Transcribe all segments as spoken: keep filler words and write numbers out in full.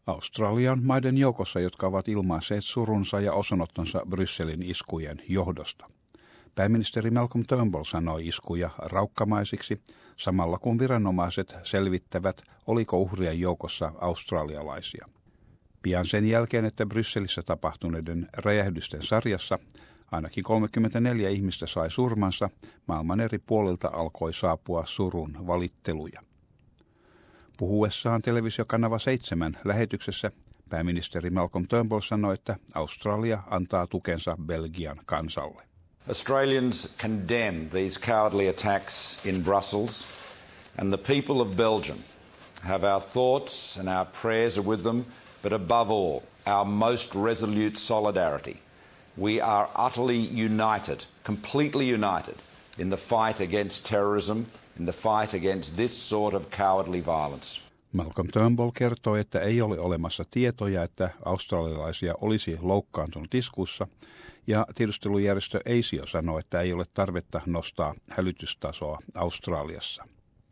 Australia on maiden joukossa, jotka ovat ilmaisseet surunsa ja osanottonsa Brysselin iskujen johdosta. Pääministeri Malcolm Turnbull sanoi iskuja raukkamaisiksi, samalla kun viranomaiset selvittävät, oliko uhrien joukossa australialaisia. Pian sen jälkeen, että Brysselissä tapahtuneiden räjähdysten sarjassa ainakin kolmekymmentäneljä ihmistä sai surmansa, maailman eri puolilta alkoi saapua surun valitteluja. Puhuessaan televisiokanava seitsemän lähetyksessä pääministeri Malcolm Turnbull sanoi, että Australia antaa tukensa Belgian kansalle. Australians condemn these cowardly attacks in Brussels, and the people of Belgium have our thoughts and our prayers are with them, but above all, our most resolute solidarity. We are utterly united, completely united in the fight against terrorism, in the fight against this sort of cowardly violence. Malcolm Turnbull kertoi, että ei ole olemassa tietoja, että australialaisia olisi loukkaantunut iskussa, ja tiedustelujärjestö A S I O sanoi, että ei ole tarvetta nostaa hälytystasoa Australiassa.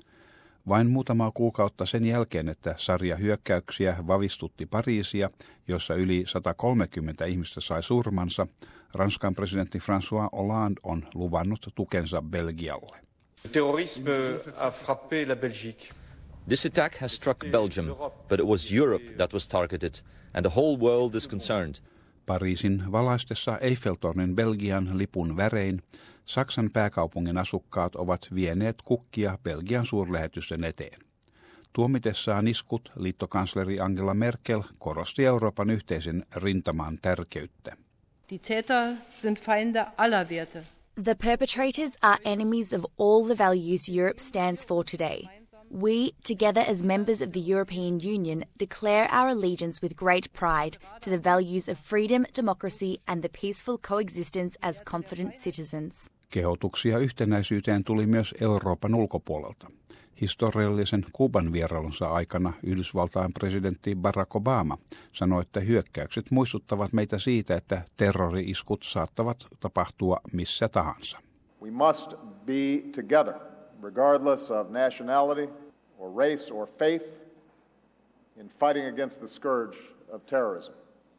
Vain muutama kuukautta sen jälkeen, että sarja hyökkäyksiä vavistutti Pariisia, jossa yli sata kolmekymmentä ihmistä sai surmansa, Ranskan presidentti François Hollande on luvannut tukensa Belgialle. Terrorisme a frappé la Belgique. This attack has struck Belgium, but it was Europe that was targeted, and the whole world is concerned. Pariisin valaistessa Eiffeltornin Belgian lipun värein Saksan pääkaupungin asukkaat ovat vieneet kukkia Belgian suurlähetystön eteen. Tuomitessaan iskut liittokansleri Angela Merkel korosti Euroopan yhteisen rintaman tärkeyttä. Die Täter sind Feinde aller Werte. The perpetrators are enemies of all the values Europe stands for today. We, together as members of the European Union, declare our allegiance with great pride to the values of freedom, democracy and the peaceful coexistence as confident citizens. Kehotuksia yhtenäisyyteen tuli myös Euroopan ulkopuolelta. Historiallisen Kuuban vierailunsa aikana Yhdysvaltain presidentti Barack Obama sanoi, että hyökkäykset muistuttavat meitä siitä, että terrori-iskut saattavat tapahtua missä tahansa. We must be together, regardless of nationality or race or faith, in fighting against the scourge of terrorism.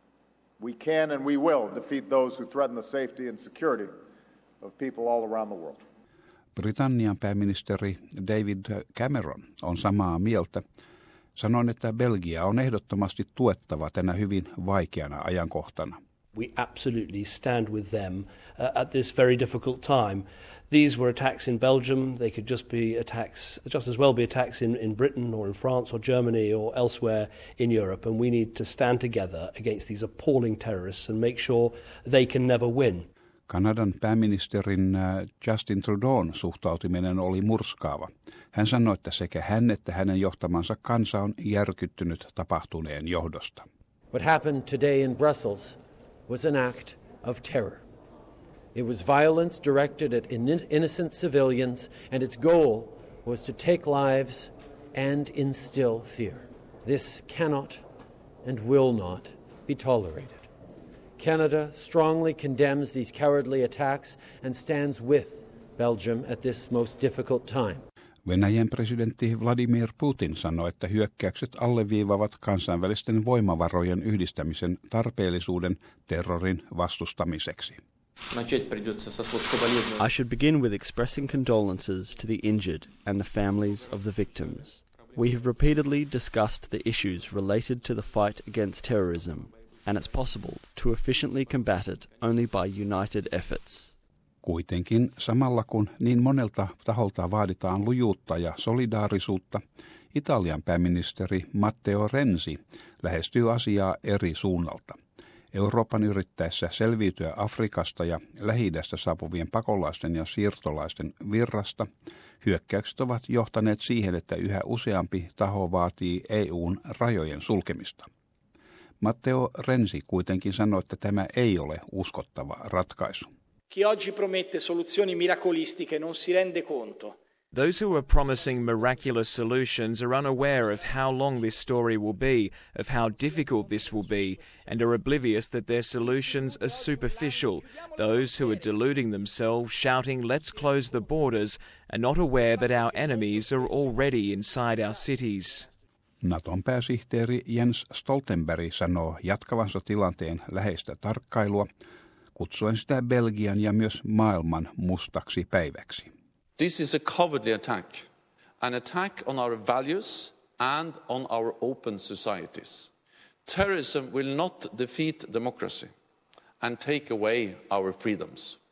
We can and we will defeat those who threaten the safety and security of people all around the world. Britannian pääministeri David Cameron on samaa mieltä. Sanoin, että Belgia on ehdottomasti tuettava tänä hyvin vaikeana ajankohtana. We absolutely stand with them uh, at this very difficult time. These were attacks in Belgium. They could just be attacks, just as well be attacks in, in Britain or in France or Germany or elsewhere in Europe. And we need to stand together against these appalling terrorists and make sure they can never win. Kanadan pääministerin Justin Trudeau'n suhtautuminen oli murskaava. Hän sanoi, että sekä hän että hänen johtamansa kansa on järkyttynyt tapahtuneen johdosta. What happened today in Brussels was an act of terror. It was violence directed at innocent civilians, and its goal was to take lives and instill fear. This cannot and will not be tolerated. Canada strongly condemns these cowardly attacks and stands with Belgium at this most difficult time. Venäjän presidentti Vladimir Putin sanoi, että hyökkäykset alleviivavat kansainvälisten voimavarojen yhdistämisen tarpeellisuuden terrorin vastustamiseksi. I should begin with expressing condolences to the injured and the families of the victims. We have repeatedly discussed the issues related to the fight against terrorism, and it's possible to efficiently combat it only by united efforts. Kuitenkin samalla kun niin monelta taholta vaaditaan lujuutta ja solidaarisuutta, Italian pääministeri Matteo Renzi lähestyy asiaa eri suunnalta. Euroopan yrittäessä selviytyä Afrikasta ja Lähi-idästä saapuvien pakolaisten ja siirtolaisten virrasta, hyökkäykset ovat johtaneet siihen, että yhä useampi taho vaatii E U:n rajojen sulkemista. Matteo Renzi kuitenkin sanoi, että tämä ei ole uskottava ratkaisu. Chi oggi promette soluzioni miracolistiche non si rende conto. Those who are promising miraculous solutions are unaware of how long this story will be, of how difficult this will be, and are oblivious that their solutions are superficial. Those who are deluding themselves, shouting, "Let's close the borders," are not aware that our enemies are already inside our cities. Naton pääsihteeri Jens Stoltenberg sanoo jatkavansa tilanteen läheistä tarkkailua, kutsuen sitä Belgian ja myös maailman mustaksi päiväksi. This is a cowardly attack, an attack on our values and on our open societies. Terrorism will not defeat democracy and take away our freedoms.